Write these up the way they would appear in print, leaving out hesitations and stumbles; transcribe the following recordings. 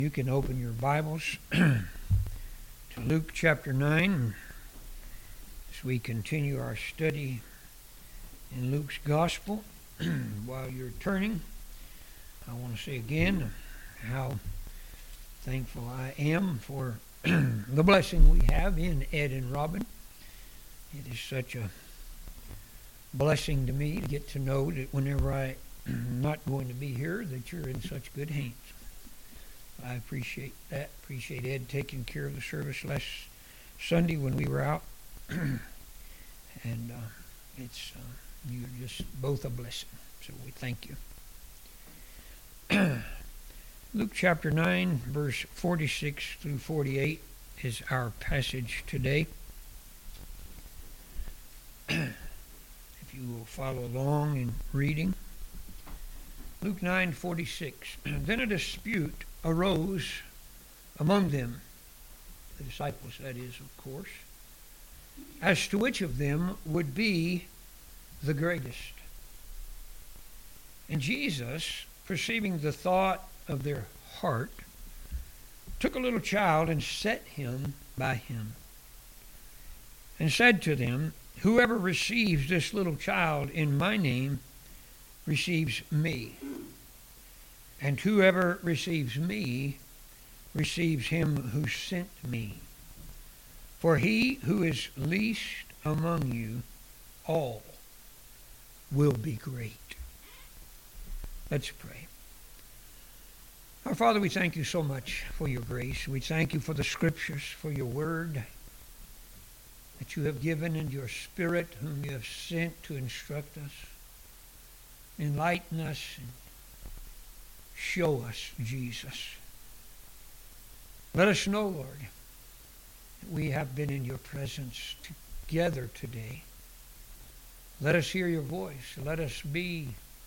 You can open your Bibles to Luke chapter 9 as we continue our study in Luke's Gospel. While you're turning, I want to say again how thankful I am for the blessing we have in Ed and Robin. It is such a blessing to me to get to know that whenever I'm not going to be here, that you're in such good hands. I appreciate that. Appreciate Ed taking care of the service last Sunday when we were out. And you're just both a blessing. So we thank you. Luke chapter 9, verse 46 through 48 is our passage today. If you will follow along in reading. Luke 9:46. Then a dispute arose among them, the disciples that is, of course, as to which of them would be the greatest. And Jesus, perceiving the thought of their heart, took a little child and set him by him, and said to them, Whoever receives this little child in my name receives me, and whoever receives me receives him who sent me. For he who is least among you all will be great. Let's pray. Our Father, we thank you so much for your grace. We thank you for the Scriptures, for your word that you have given, and your Spirit whom you have sent to instruct us, enlighten us, and show us Jesus. Let us know, Lord, that we have been in your presence together today. Let us hear your voice. Let us be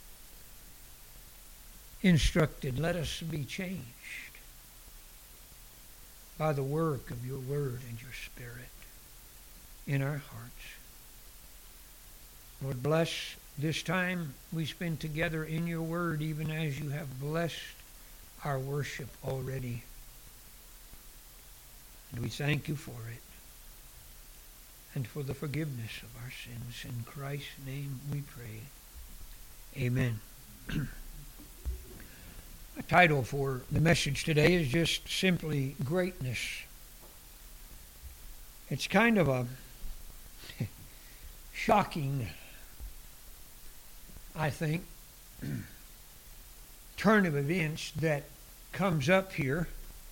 instructed. Let us be changed by the work of your word and your Spirit in our hearts. Lord, bless this time we spend together in your word, even as you have blessed our worship already. And we thank you for it and for the forgiveness of our sins. In Christ's name we pray. Amen. The title for the message today is just simply Greatness. It's kind of a shocking, I think, turn of events that comes up here,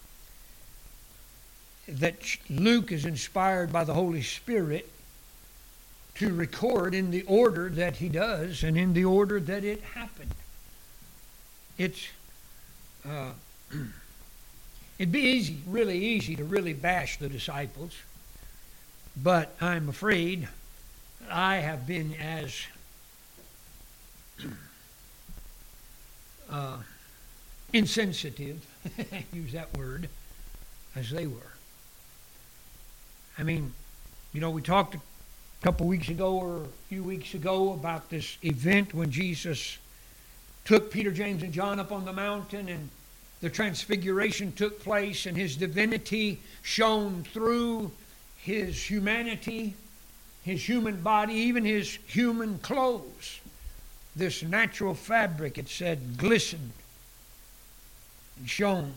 that Luke is inspired by the Holy Spirit to record in the order that he does and in the order that it happened. It'd be easy, really easy to really bash the disciples, but I'm afraid I have been as insensitive, use that word, as they were. I mean, we talked a couple weeks ago or a few weeks ago about this event when Jesus took Peter, James, and John up on the mountain, and the transfiguration took place, and his divinity shone through his humanity, his human body, even his human clothes. This natural fabric, it said, glistened and shone.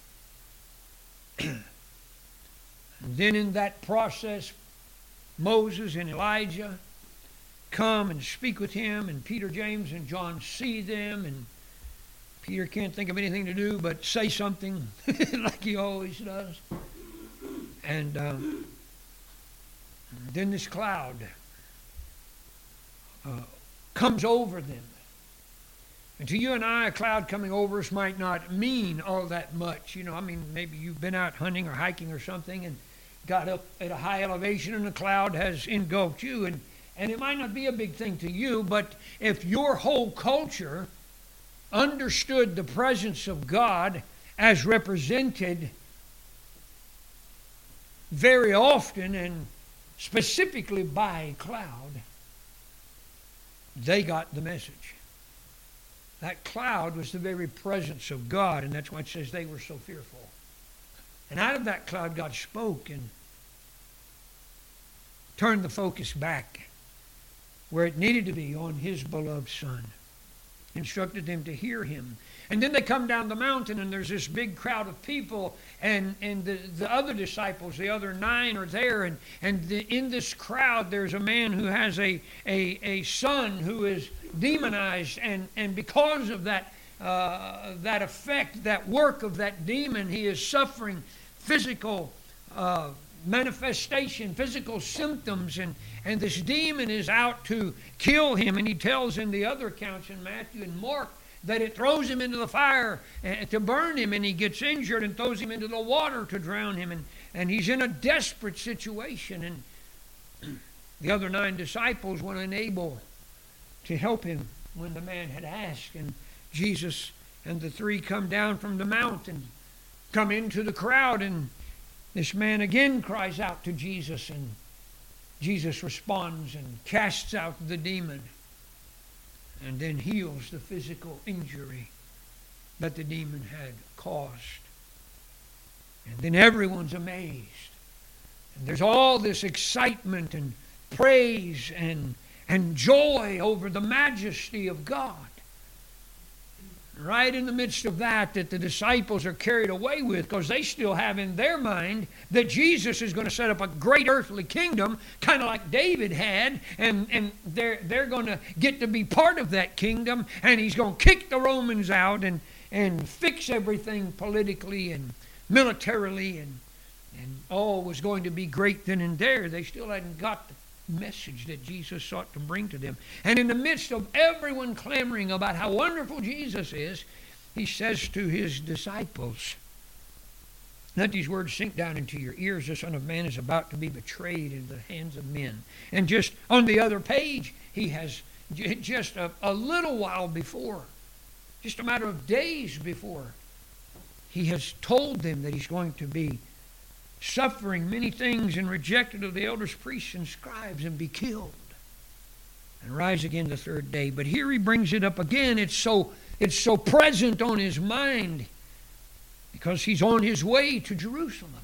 And then in that process, Moses and Elijah come and speak with him, and Peter, James, and John see them, and Peter can't think of anything to do but say something like he always does. And then this cloud comes over them. And to you and I, a cloud coming over us might not mean all that much. Maybe you've been out hunting or hiking or something and got up at a high elevation and a cloud has engulfed you. And it might not be a big thing to you, but if your whole culture understood the presence of God as represented very often and specifically by a cloud, they got the message. That cloud was the very presence of God, and that's why it says they were so fearful. And out of that cloud, God spoke and turned the focus back where it needed to be, on His beloved Son. Instructed them to hear Him. And then they come down the mountain, and there's this big crowd of people, and the other disciples, the other 9, are there, and in this crowd there's a man who has a son who is demonized, and because of that effect, that work of that demon, he is suffering physical manifestation, physical symptoms, and this demon is out to kill him. And he tells in the other accounts in Matthew and Mark that it throws him into the fire to burn him, and he gets injured, and throws him into the water to drown him, and he's in a desperate situation. And the other 9 disciples were unable to help him when the man had asked, and Jesus and the 3 come down from the mountain, come into the crowd, and this man again cries out to Jesus, and Jesus responds and casts out the demon, and then heals the physical injury that the demon had caused. And then everyone's amazed. And there's all this excitement and praise and joy over the majesty of God. Right in the midst of that the disciples are carried away with, because they still have in their mind that Jesus is going to set up a great earthly kingdom, kind of like David had, and they're going to get to be part of that kingdom, and he's going to kick the Romans out and fix everything politically and militarily, and all was going to be great then and there. They still hadn't got the message that Jesus sought to bring to them. And in the midst of everyone clamoring about how wonderful Jesus is, he says to his disciples, let these words sink down into your ears. The Son of Man is about to be betrayed into the hands of men. And just on the other page, he has just a little while before, just a matter of days before, he has told them that he's going to be suffering many things and rejected of the elders, priests, and scribes, and be killed and rise again the 3rd day. But here he brings it up again. It's so present on his mind because he's on his way to Jerusalem,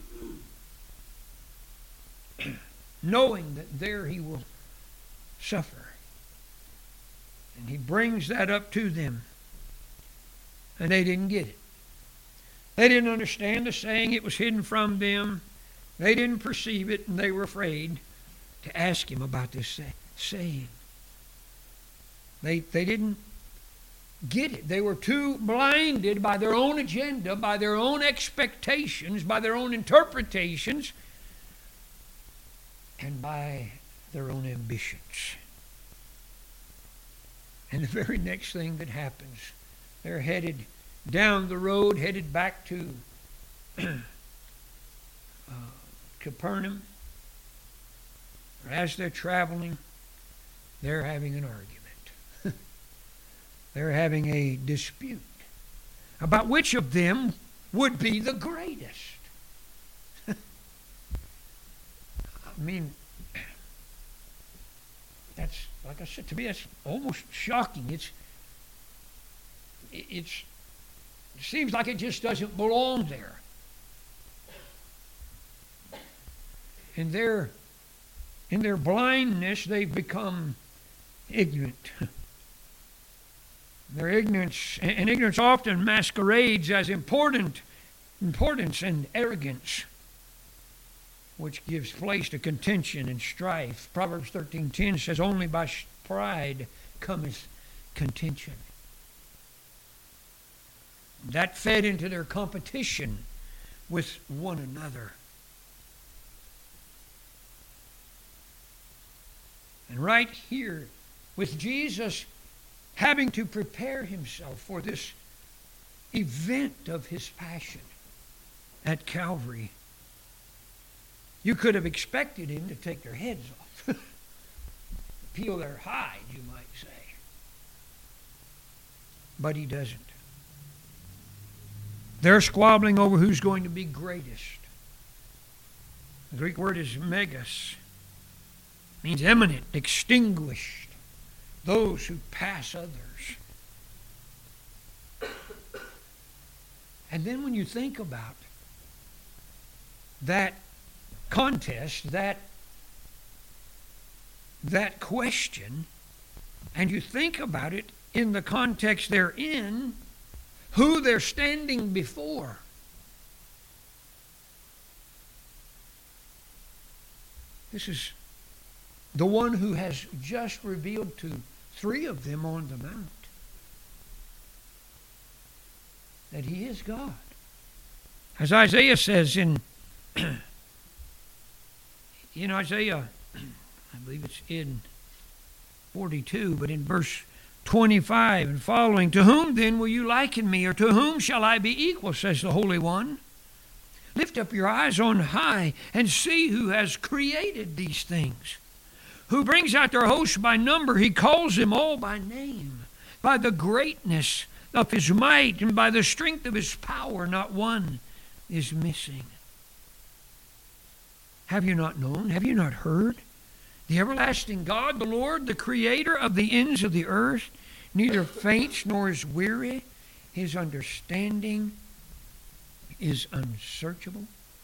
knowing that there he will suffer. And he brings that up to them, and they didn't get it. They didn't understand the saying. It was hidden from them. They didn't perceive it, and they were afraid to ask him about this saying. They didn't get it. They were too blinded by their own agenda, by their own expectations, by their own interpretations, and by their own ambitions. And the very next thing that happens, they're headed down the road, headed back to Capernaum. As they're traveling, they're having an argument. They're having a dispute about which of them would be the greatest. I mean, that's, like I said, to me that's almost shocking. It seems like it just doesn't belong there. In their blindness, they've become ignorant. Their ignorance, and ignorance often masquerades as importance and arrogance, which gives place to contention and strife. Proverbs 13:10 says, only by pride cometh contention. That fed into their competition with one another. And right here, with Jesus having to prepare himself for this event of his passion at Calvary, you could have expected him to take their heads off, peel their hide, you might say. But he doesn't. They're squabbling over who's going to be greatest. The Greek word is megas. It means eminent, extinguished, those who pass others. And then when you think about that contest, that question, and you think about it in the context they're in, who they're standing before. This is the one who has just revealed to 3 of them on the mount that he is God. As Isaiah says in Isaiah, I believe it's in 42, but in verse 25 and following, to whom then will you liken me, or to whom shall I be equal, says the Holy One? Lift up your eyes on high and see who has created these things, who brings out their hosts by number. He calls them all by name. By the greatness of his might and by the strength of his power, not one is missing. Have you not known? Have you not heard? The everlasting God, the Lord, the creator of the ends of the earth, neither faints nor is weary. His understanding is unsearchable.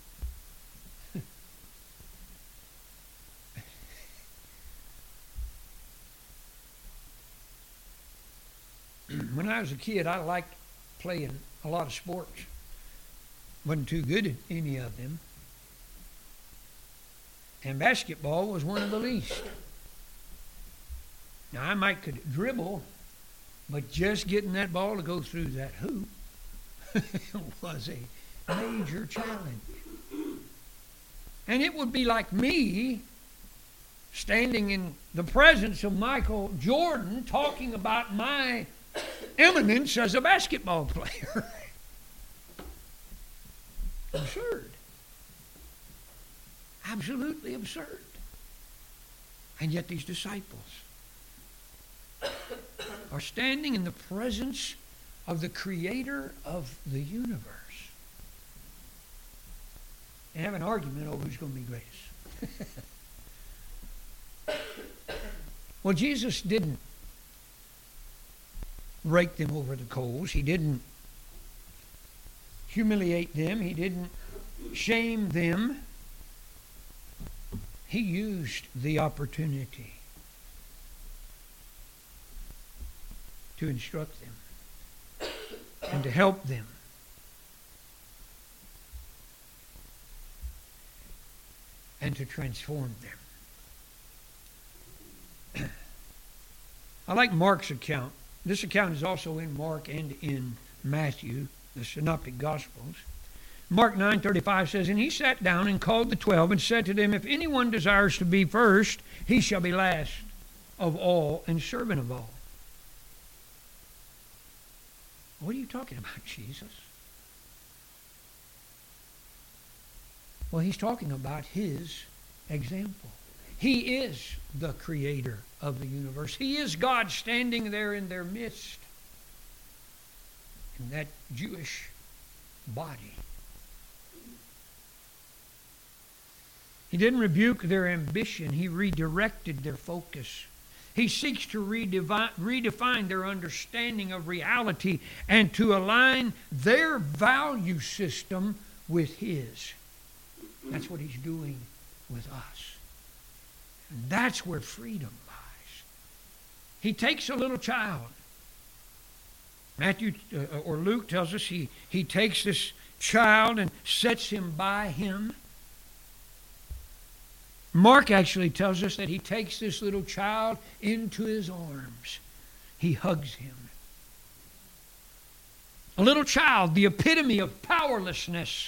When I was a kid, I liked playing a lot of sports. Wasn't too good at any of them. And basketball was one of the least. Now, I could dribble, but just getting that ball to go through that hoop was a major challenge. And it would be like me standing in the presence of Michael Jordan talking about my eminence as a basketball player. Absurd. Absolutely absurd. And yet these disciples are standing in the presence of the creator of the universe and have an argument over who's going to be greatest. Well, Jesus didn't rake them over the coals. He didn't humiliate them. He didn't shame them. He used the opportunity to instruct them and to help them. And to transform them. I like Mark's account. This account is also in Mark and in Matthew, the Synoptic Gospels. Mark 9:35 says, and he sat down and called the 12 and said to them, if anyone desires to be first, he shall be last of all and servant of all. What are you talking about, Jesus? Well, he's talking about his example. He is the creator of the universe. He is God standing there in their midst, in that Jewish body. He didn't rebuke their ambition. He redirected their focus. He seeks to redefine their understanding of reality and to align their value system with his. That's what he's doing with us. And that's where freedom lies. He takes a little child. Matthew or Luke tells us he takes this child and sets him by him. Mark actually tells us that he takes this little child into his arms. He hugs him. A little child, the epitome of powerlessness,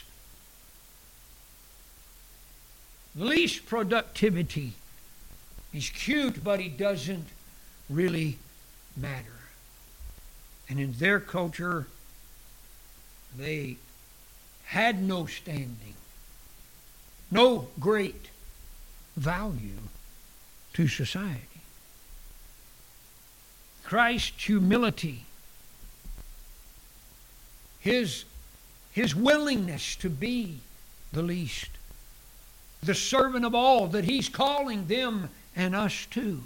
least productivity. He's cute, but he doesn't really matter. And in their culture, they had no standing, no great value to society. Christ's humility, his willingness to be the least, the servant of all that he's calling them and us to.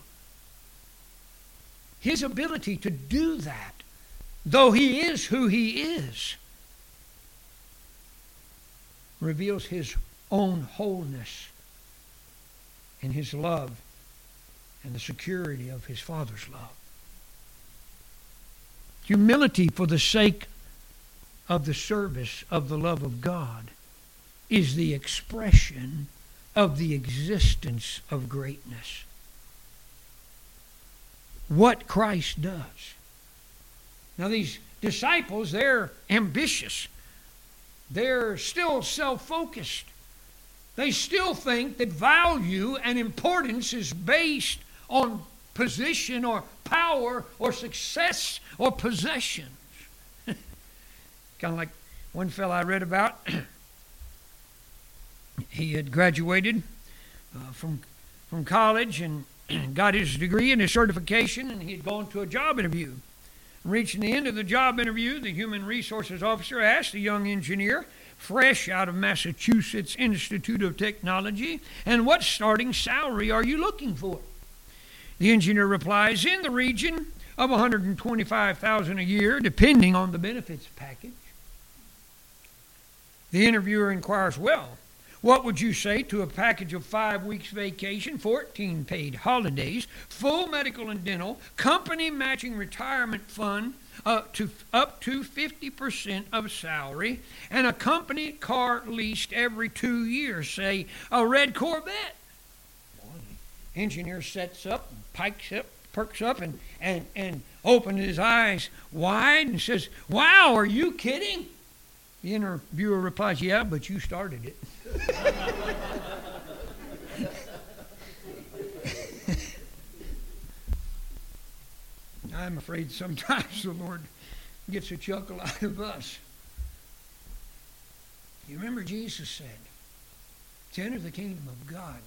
His ability to do that, though he is who he is, reveals His own wholeness and His love and the security of His Father's love. Humility for the sake of the service of the love of God is the expression of the existence of greatness. What Christ does. Now these disciples, they're ambitious. They're still self-focused. They still think that value and importance is based on position or power or success or possessions. Kind of like one fellow I read about. He had graduated from college and got his degree and his certification, and he had gone to a job interview. Reaching the end of the job interview, the human resources officer asked the young engineer, fresh out of Massachusetts Institute of Technology, "And what starting salary are you looking for?" The engineer replies, "In the region of $125,000 a year, depending on the benefits package." The interviewer inquires, "Well, what would you say to a package of 5 weeks vacation, 14 paid holidays, full medical and dental, company matching retirement fund up to 50% of salary, and a company car leased every 2 years, say a red Corvette?" Well, the engineer sets up, perks up, and opens his eyes wide and says, "Wow, are you kidding?" The interviewer replies, "Yeah, but you started it." I'm afraid sometimes the Lord gets a chuckle out of us. You remember Jesus said, to enter the kingdom of God,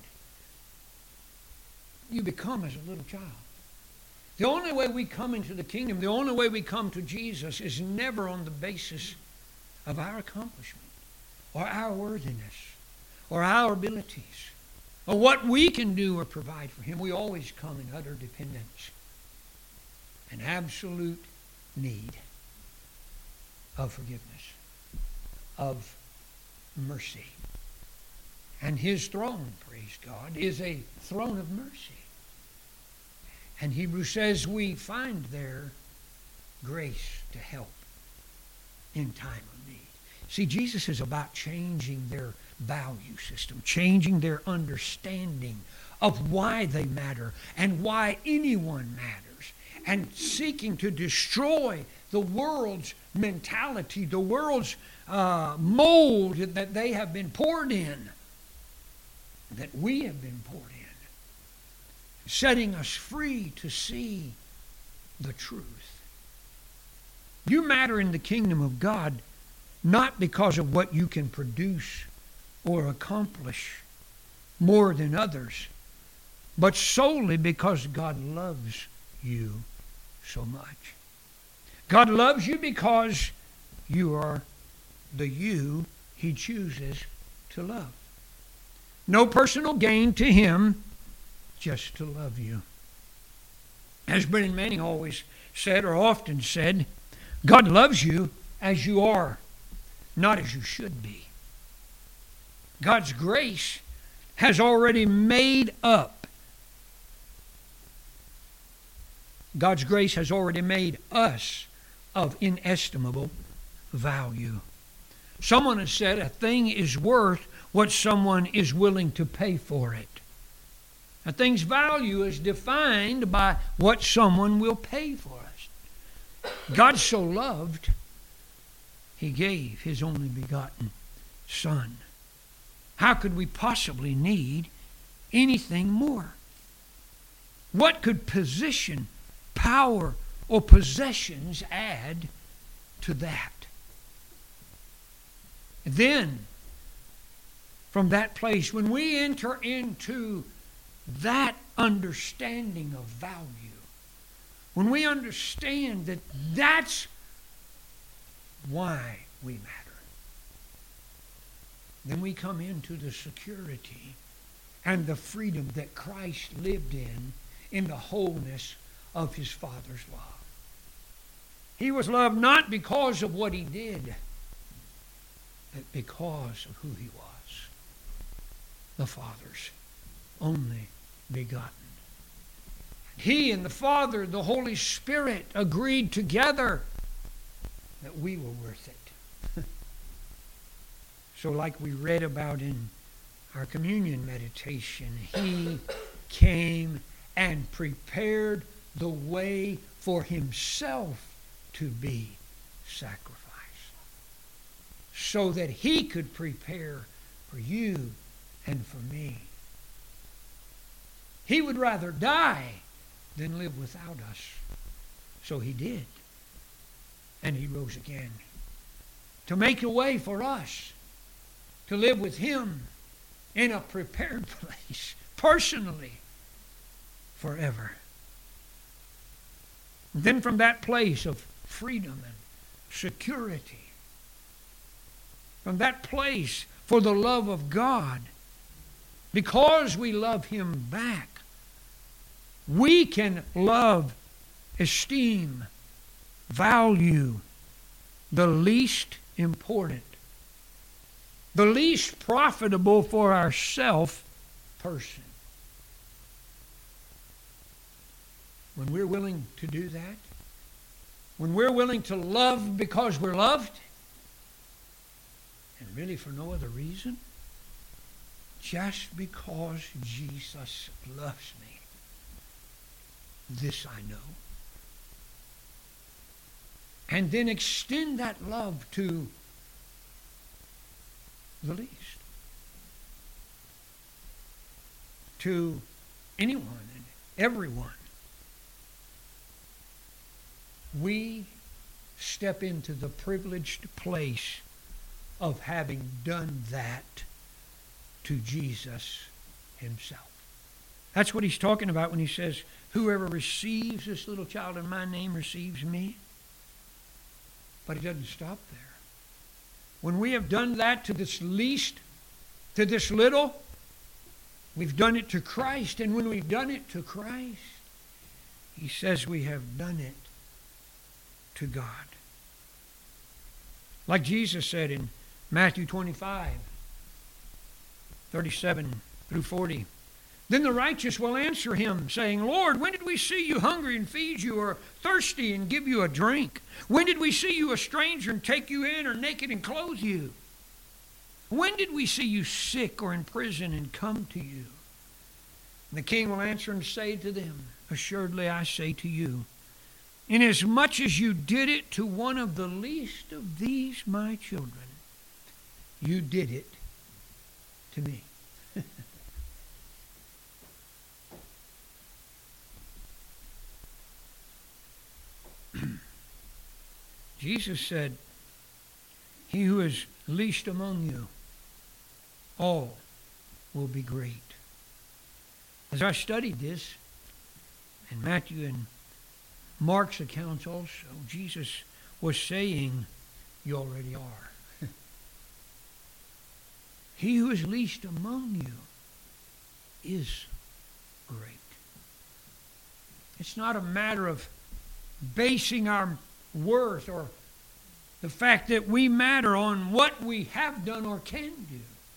you become as a little child. The only way we come into the kingdom, the only way we come to Jesus is never on the basis of our accomplishment or our worthiness or our abilities or what we can do or provide for Him. We always come in utter dependence and absolute need of forgiveness, of mercy. And His throne, praise God, is a throne of mercy. And Hebrews says we find there grace to help in time of need. See, Jesus is about changing their value system, changing their understanding of why they matter and why anyone matters, and seeking to destroy the world's mentality, the world's mold that they have been poured in, that we have been poured in, setting us free to see the truth. You matter in the kingdom of God not because of what you can produce or accomplish more than others, but solely because God loves you so much. God loves you because you are the you He chooses to love. No personal gain to Him, just to love you. As Brennan Manning always said, or often said, God loves you as you are, not as you should be. God's grace has already made up. God's grace has already made us of inestimable value. Someone has said a thing is worth what someone is willing to pay for it. A thing's value is defined by what someone will pay for us. God so loved, He gave His only begotten Son. How could we possibly need anything more? What could position, power, or possessions add to that? Then, from that place, when we enter into that understanding of value, when we understand that that's why we matter, then we come into the security and the freedom that Christ lived in the wholeness of His Father's love. He was loved not because of what He did, that because of who he was, the Father's only begotten, he and the Father, the Holy Spirit, agreed together that we were worth it. So like we read about in our communion meditation, he came and prepared the way for himself to be sacrificed, so that he could prepare for you and for me. He would rather die than live without us. So he did. And he rose again to make a way for us to live with him in a prepared place, personally, forever. And then from that place of freedom and security, from that place for the love of God, because we love him back, we can love, esteem, value the least important, the least profitable for ourself person. When we're willing to do that, when we're willing to love because we're loved, and really for no other reason, just because Jesus loves me, this I know. And then extend that love to the least, to anyone and everyone. We step into the privileged place of having done that to Jesus himself. That's what he's talking about when he says, whoever receives this little child in my name receives me. But he doesn't stop there. When we have done that to this least, to this little, we've done it to Christ. And when we've done it to Christ, he says we have done it to God. Like Jesus said in Matthew 25, 37 through 40. Then the righteous will answer him, saying, Lord, when did we see you hungry and feed you, or thirsty and give you a drink? When did we see you a stranger and take you in, or naked and clothe you? When did we see you sick or in prison and come to you? And the king will answer and say to them, assuredly I say to you, inasmuch as you did it to one of the least of these my children, you did it to me. Jesus said, he who is least among you, all will be great. As I studied this, in Matthew and Mark's accounts also, Jesus was saying, you already are. He who is least among you is great. It's not a matter of basing our worth or the fact that we matter on what we have done or can do.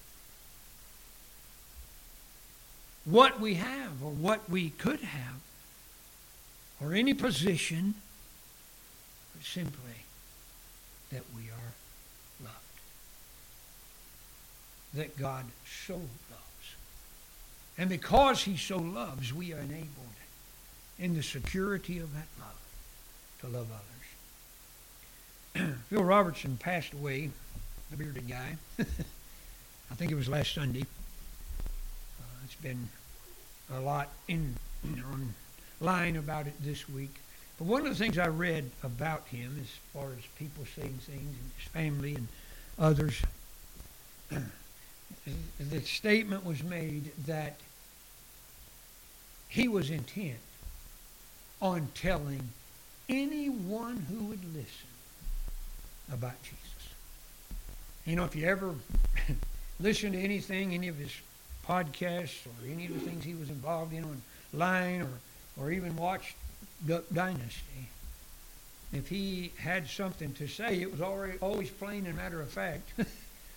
What we have or what we could have, or any position, but simply that we are loved. That God so loves. And because he so loves, we are enabled in the security of that love to love others. Phil Robertson passed away, the bearded guy. I think it was last Sunday. It's been a lot online about it this week. But one of the things I read about him, as far as people saying things, and his family and others, the statement was made that he was intent on telling anyone who would listen about Jesus. You know, if you ever listen to anything, any of his podcasts or any of the things he was involved in online, or even watched Duck Dynasty, if he had something to say, it was always plain and matter of fact.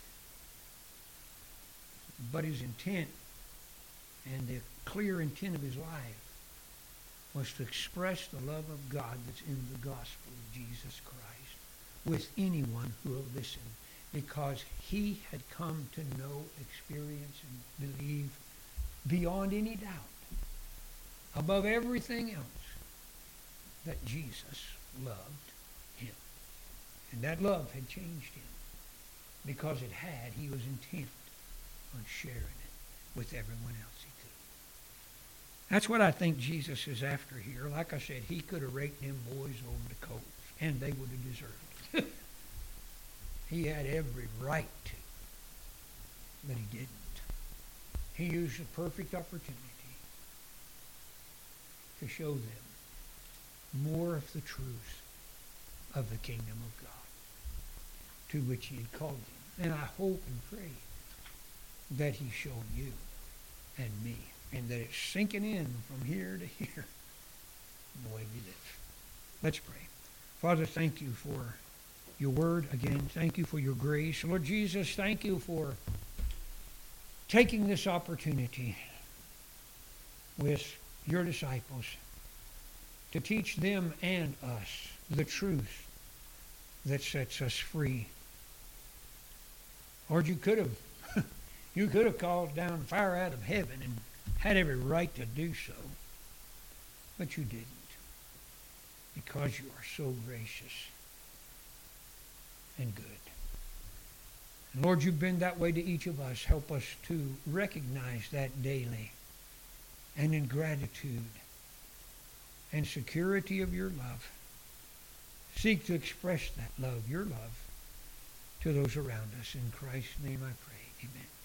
but his intent and the clear intent of his life was to express the love of God that's in the gospel of Jesus Christ with anyone who will listen, because he had come to know, experience, and believe beyond any doubt, above everything else, that Jesus loved him. And that love had changed him. Because it had, he was intent on sharing it with everyone else he could. That's what I think Jesus is after here. Like I said, he could have raked them boys over the coals, and they would have deserved it. He had every right to, but he didn't. He used the perfect opportunity to show them more of the truth of the kingdom of God, to which he had called them. And I hope and pray that he's shown you and me, and that it's sinking in from here to here, the way we live. Let's pray. Father, thank you for your word again. Thank you for your grace. Lord Jesus, thank you for taking this opportunity with your disciples to teach them and us the truth that sets us free. Lord, you could have called down fire out of heaven and had every right to do so, but you didn't, because you are so gracious and good. And Lord, you've been that way to each of us. Help us to recognize that daily, and in gratitude and security of your love, seek to express that love, your love, to those around us. In Christ's name I pray. Amen.